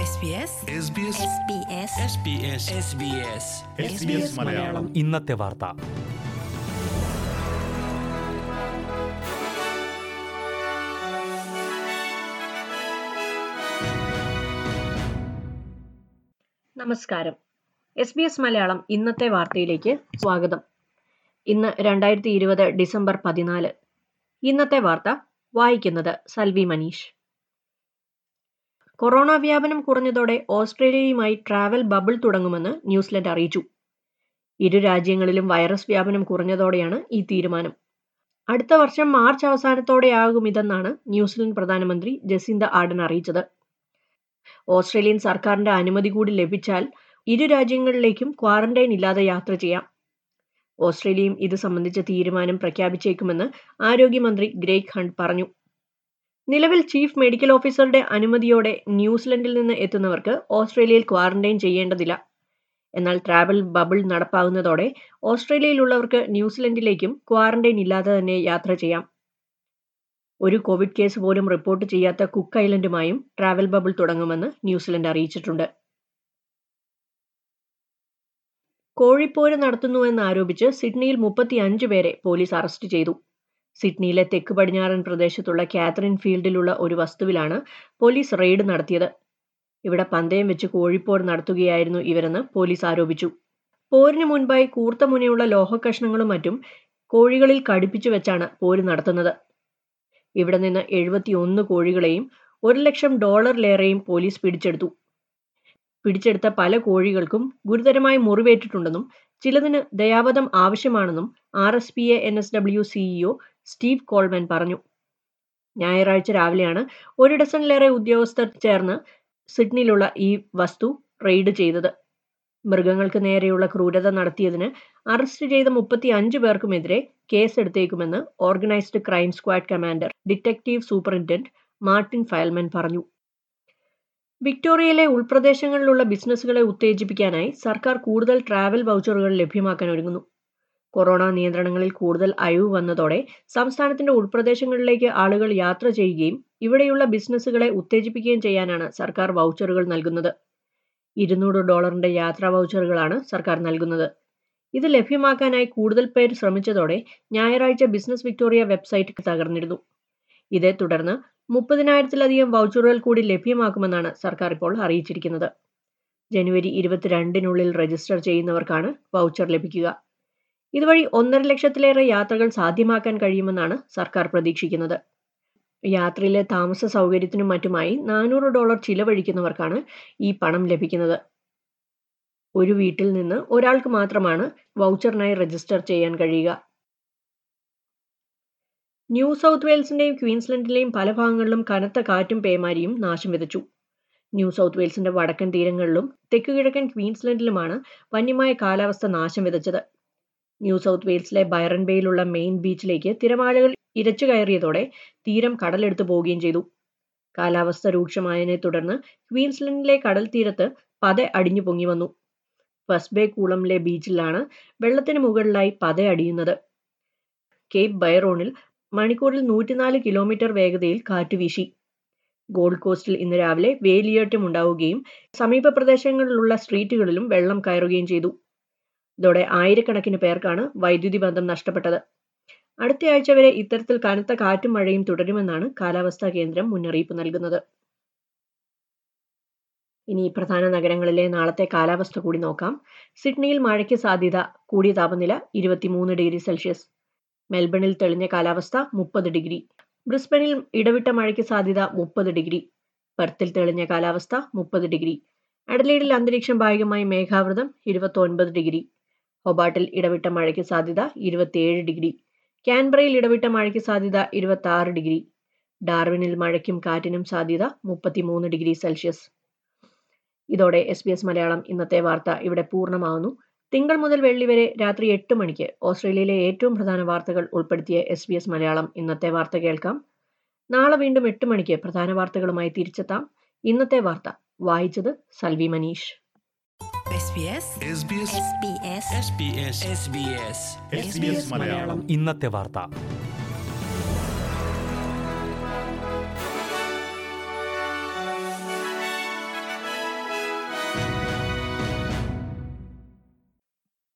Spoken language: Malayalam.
മലയാളം ഇന്നത്തെ വാർത്ത. നമസ്കാരം. SBS മലയാളം ഇന്നത്തെ വാർത്തയിലേക്ക് സ്വാഗതം. ഇന്ന് 2020 ഡിസംബർ 14. ഇന്നത്തെ വാർത്ത വായിക്കുന്നത് സൽവി മനീഷ്. കൊറോണ വ്യാപനം കുറഞ്ഞതോടെ ഓസ്ട്രേലിയയുമായി ട്രാവൽ ബബിൾ തുടങ്ങുമെന്ന് ന്യൂസിലൻഡ് അറിയിച്ചു. ഇരു രാജ്യങ്ങളിലും വൈറസ് വ്യാപനം കുറഞ്ഞതോടെയാണ് ഈ തീരുമാനം. അടുത്ത വർഷം മാർച്ച് അവസാനത്തോടെയാകുമിതെന്നാണ് ന്യൂസിലൻഡ് പ്രധാനമന്ത്രി ജസിന്ത ആർഡൻ അറിയിച്ചത്. ഓസ്ട്രേലിയൻ സർക്കാരിന്റെ അനുമതി കൂടി ലഭിച്ചാൽ ഇരു രാജ്യങ്ങളിലേക്കും ക്വാറന്റൈൻ ഇല്ലാതെ യാത്ര ചെയ്യാം. ഓസ്ട്രേലിയയും ഇത് സംബന്ധിച്ച തീരുമാനം പ്രഖ്യാപിച്ചേക്കുമെന്ന് ആരോഗ്യമന്ത്രി ഗ്രേഗ് ഹണ്ട് പറഞ്ഞു. നിലവിൽ ചീഫ് മെഡിക്കൽ ഓഫീസറുടെ അനുമതിയോടെ ന്യൂസിലൻഡിൽ നിന്ന് എത്തുന്നവർക്ക് ഓസ്ട്രേലിയയിൽ ക്വാറന്റൈൻ ചെയ്യേണ്ടതില്ല. എന്നാൽ ട്രാവൽ ബബിൾ നടപ്പാകുന്നതോടെ ഓസ്ട്രേലിയയിലുള്ളവർക്ക് ന്യൂസിലൻഡിലേക്കും ക്വാറന്റൈൻ ഇല്ലാതെ തന്നെ യാത്ര ചെയ്യാം. ഒരു കോവിഡ് കേസ് പോലും റിപ്പോർട്ട് ചെയ്യാത്ത കുക്ക് ഐലൻഡുമായും ട്രാവൽ ബബിൾ തുടങ്ങുമെന്ന് ന്യൂസിലൻഡ് അറിയിച്ചിട്ടുണ്ട്. കോഴിപ്പോര് നടത്തുന്നുവെന്നാരോപിച്ച് സിഡ്നിയിൽ 35 പേരെ പോലീസ് അറസ്റ്റ് ചെയ്തു. സിഡ്നിയിലെ തെക്ക് പടിഞ്ഞാറൻ പ്രദേശത്തുള്ള കാതറിൻ ഫീൽഡിലുള്ള ഒരു വസ്തുവിലാണ് പോലീസ് റെയ്ഡ് നടത്തിയത്. ഇവിടെ പന്തയം വെച്ച് കോഴിപ്പോര് നടത്തുകയായിരുന്നു ഇവരെന്ന് പോലീസ് ആരോപിച്ചു. പോരിന് മുൻപായി കൂർത്ത മുനയുള്ള ലോഹക്കഷ്ണങ്ങളും മറ്റും കോഴികളിൽ ഘടിപ്പിച്ചു വെച്ചാണ് പോര് നടത്തുന്നത്. ഇവിടെ നിന്ന് 71 കോഴികളെയും $100,000 പോലീസ് പിടിച്ചെടുത്തു. പിടിച്ചെടുത്ത പല കോഴികൾക്കും ഗുരുതരമായി മുറിവേറ്റിട്ടുണ്ടെന്നും ചിലതിന് ദയാവധം ആവശ്യമാണെന്നും RSPA NSW CEO Steve Coleman പറഞ്ഞു. ഞായറാഴ്ച രാവിലെയാണ് 1 ഡസനിലേറെ ഉദ്യോഗസ്ഥർ ചേർന്ന് സിഡ്നിയിലുള്ള ഈ വസ്തു റെയ്ഡ് ചെയ്തത്. മൃഗങ്ങൾക്ക് നേരെയുള്ള ക്രൂരത നടത്തിയതിന് അറസ്റ്റ് ചെയ്ത 35 പേർക്കുമെതിരെ കേസെടുത്തേക്കുമെന്ന് organised crime squad commander detective superintendent Martin Fileman പറഞ്ഞു. വിക്ടോറിയയിലെ ഉൾപ്രദേശങ്ങളിലുള്ള ബിസിനസ്സുകളെ ഉത്തേജിപ്പിക്കാനായി സർക്കാർ കൂടുതൽ ട്രാവൽ വൗച്ചറുകൾ ലഭ്യമാക്കാൻ ഒരുങ്ങുന്നു. കൊറോണ നിയന്ത്രണങ്ങളിൽ കൂടുതൽ അയവ് വന്നതോടെ സംസ്ഥാനത്തിന്റെ ഉൾപ്രദേശങ്ങളിലേക്ക് ആളുകൾ യാത്ര ചെയ്യുകയും ഇവിടെയുള്ള ബിസിനസ്സുകളെ ഉത്തേജിപ്പിക്കുകയും ചെയ്യാനാണ് സർക്കാർ വൗച്ചറുകൾ നൽകുന്നത്. $200 യാത്രാ വൗച്ചറുകളാണ് സർക്കാർ നൽകുന്നത്. ഇത് ലഭ്യമാക്കാനായി കൂടുതൽ പേർ ശ്രമിച്ചതോടെ ഞായറാഴ്ച ബിസിനസ് വിക്ടോറിയ വെബ്സൈറ്റ് തകർന്നിരുന്നു. ഇതേ തുടർന്ന് 30,000-ലധികം വൗച്ചറുകൾ കൂടി ലഭ്യമാക്കുമെന്നാണ് സർക്കാർ ഇപ്പോൾ അറിയിച്ചിരിക്കുന്നത്. ജനുവരി 22-നുള്ളിൽ രജിസ്റ്റർ ചെയ്യുന്നവർക്കാണ് വൗച്ചർ ലഭിക്കുക. ഇതുവഴി 1.5 ലക്ഷത്തിലേറെ യാത്രകൾ സാധ്യമാക്കാൻ കഴിയുമെന്നാണ് സർക്കാർ പ്രതീക്ഷിക്കുന്നത്. യാത്രയിലെ താമസ സൗകര്യത്തിനും മറ്റുമായി $400 ചിലവഴിക്കുന്നവർക്കാണ് ഈ പണം ലഭിക്കുന്നത്. ഒരു വീട്ടിൽ നിന്ന് ഒരാൾക്ക് മാത്രമാണ് വൗച്ചറിനായി രജിസ്റ്റർ ചെയ്യാൻ കഴിയുക. ന്യൂ സൗത്ത് വെയിൽസിന്റെയും ക്വീൻസ്ലൻഡിലെയും പല ഭാഗങ്ങളിലും കനത്ത കാറ്റും പേമാരിയും നാശം വിതച്ചു. ന്യൂ സൗത്ത് വെയിൽസിന്റെ വടക്കൻ തീരങ്ങളിലും തെക്കുകിഴക്കൻ ക്വീൻസ്ലൻഡിലുമാണ് വന്യമായ കാലാവസ്ഥ നാശം വിതച്ചത്. ന്യൂ സൗത്ത് വെയിൽസിലെ ബൈറൺ ബേയിലുള്ള മെയിൻ ബീച്ചിലേക്ക് തിരമാലകൾ ഇരച്ചു കയറിയതോടെ തീരം കടലെടുത്തു പോവുകയും ചെയ്തു. കാലാവസ്ഥ രൂക്ഷമായതിനെ തുടർന്ന് ക്വീൻസ്ലൻഡിലെ കടൽ തീരത്ത് പത അടിഞ്ഞു പൊങ്ങി വന്നു. ഫസ്റ്റ് ബേ കൂളമിലെ ബീച്ചിലാണ് വെള്ളത്തിന് മുകളിലായി പത അടിയുന്നത്. കേപ്പ് ബൈറോണിൽ മണിക്കൂറിൽ 104 കിലോമീറ്റർ വേഗതയിൽ കാറ്റ് വീശി. ഗോൾഡ് കോസ്റ്റിൽ ഇന്ന് രാവിലെ വേലിയേറ്റം ഉണ്ടാവുകയും സമീപ പ്രദേശങ്ങളിലുള്ള സ്ട്രീറ്റുകളിലും വെള്ളം കയറുകയും ചെയ്തു. ഇതോടെ ആയിരക്കണക്കിന് പേർക്കാണ് വൈദ്യുതി ബന്ധം നഷ്ടപ്പെട്ടത്. അടുത്തയാഴ്ച വരെ ഇത്തരത്തിൽ കനത്ത കാറ്റും മഴയും തുടരുമെന്നാണ് കാലാവസ്ഥാ കേന്ദ്രം മുന്നറിയിപ്പ് നൽകുന്നത്. ഇനി പ്രധാന നഗരങ്ങളിലെ നാളത്തെ കാലാവസ്ഥ കൂടി നോക്കാം. സിഡ്നിയിൽ മഴയ്ക്ക് സാധ്യത, കൂടിയ താപനില 23 ഡിഗ്രി സെൽഷ്യസ്. മെൽബണിൽ തെളിഞ്ഞ കാലാവസ്ഥ 30 ഡിഗ്രി. ബ്രിസ്ബനിൽ ഇടവിട്ട മഴയ്ക്ക് സാധ്യത 30 ഡിഗ്രി. പെർത്തിൽ തെളിഞ്ഞ കാലാവസ്ഥ 30 ഡിഗ്രി. അഡലേഡിൽ അന്തരീക്ഷം ഭാഗികമായി മേഘാവൃതം 29 ഡിഗ്രി. ഹൊബാട്ടിൽ ഇടവിട്ട മഴയ്ക്ക് സാധ്യത 27 ഡിഗ്രി. കാൻബറയിൽ ഇടവിട്ട മഴയ്ക്ക് സാധ്യത 26 ഡിഗ്രി. ഡാർവിനിൽ മഴയ്ക്കും കാറ്റിനും സാധ്യത 33 ഡിഗ്രി സെൽഷ്യസ്. ഇതോടെ SBS മലയാളം ഇന്നത്തെ വാർത്ത ഇവിടെ പൂർണ്ണമാവുന്നു. തിങ്കൾ മുതൽ വെള്ളി വരെ രാത്രി 8 മണിക്ക് ഓസ്ട്രേലിയയിലെ ഏറ്റവും പ്രധാന വാർത്തകൾ ഉൾപ്പെടുത്തിയ SBS മലയാളം ഇന്നത്തെ വാർത്ത കേൾക്കാം. നാളെ വീണ്ടും 8 മണിക്ക് പ്രധാന വാർത്തകളുമായി തിരിച്ചെത്താം. ഇന്നത്തെ വാർത്ത വായിച്ചത് സൽവി മനീഷ്. SBS മലയാളം ഇന്നത്തെ വാർത്ത.